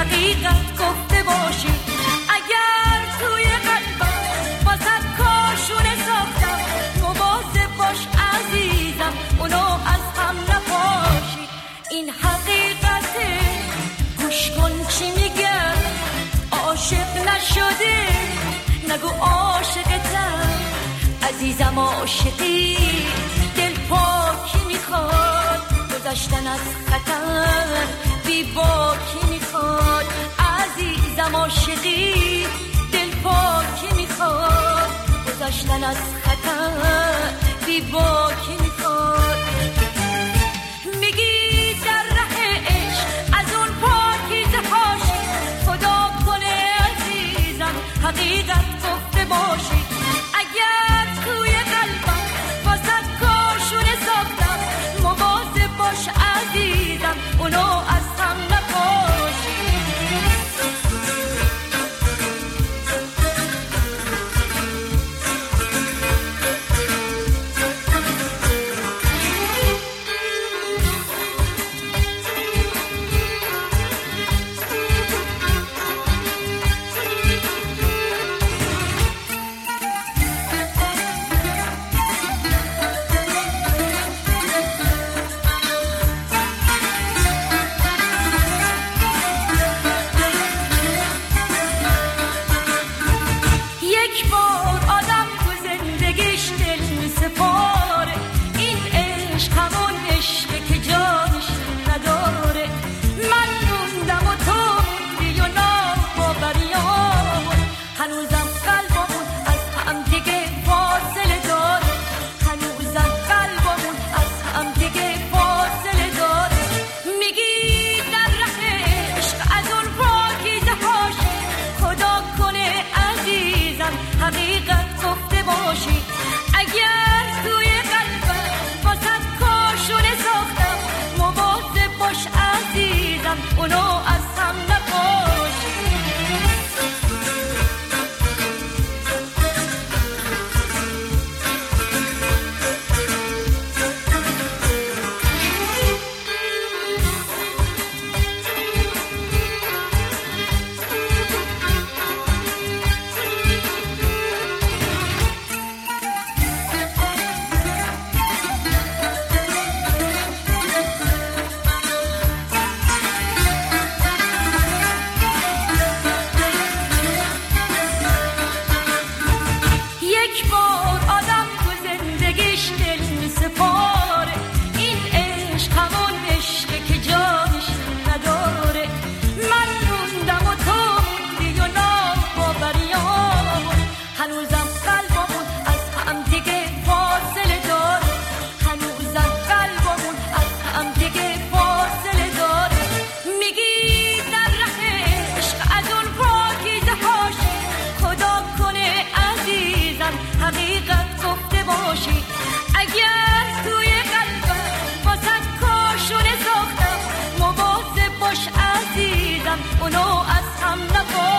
حقیقت گفته باشی. اگر توی قلبم واسه کاشونه ساختم، مواظب باش عزیزم اونو از هم نپاشی. این حقیقته، گوش کن چی میگم. عاشق نشده نگو عاشقتم، عزیزم عاشقی دل پاکی میخواد، گذشتن از خطر بی باکی میخواد. عزیزم عاشقی دل پاکی میخواد، گذشتن از خطر بی باکی میخواد. میگی در ره عشق از اون پاکیزه پاشی، خدا کنه عزیزم حقیقت گفته باشی. اگر توی قلبم واسه کاشونه ساختم، مواظب باش عزیزم اونو از هم نپاشی. حقیقت گفته باشی. اگر توی قلبم واسه کاشونه ساختم، مواظب باش عزیزم اونو از هم نپاشی. حقیقت گفته باشی. اگر توی قلبم واسه کاشونه ساختم، مواظب باش عزیزم اونو از هم نپاشی.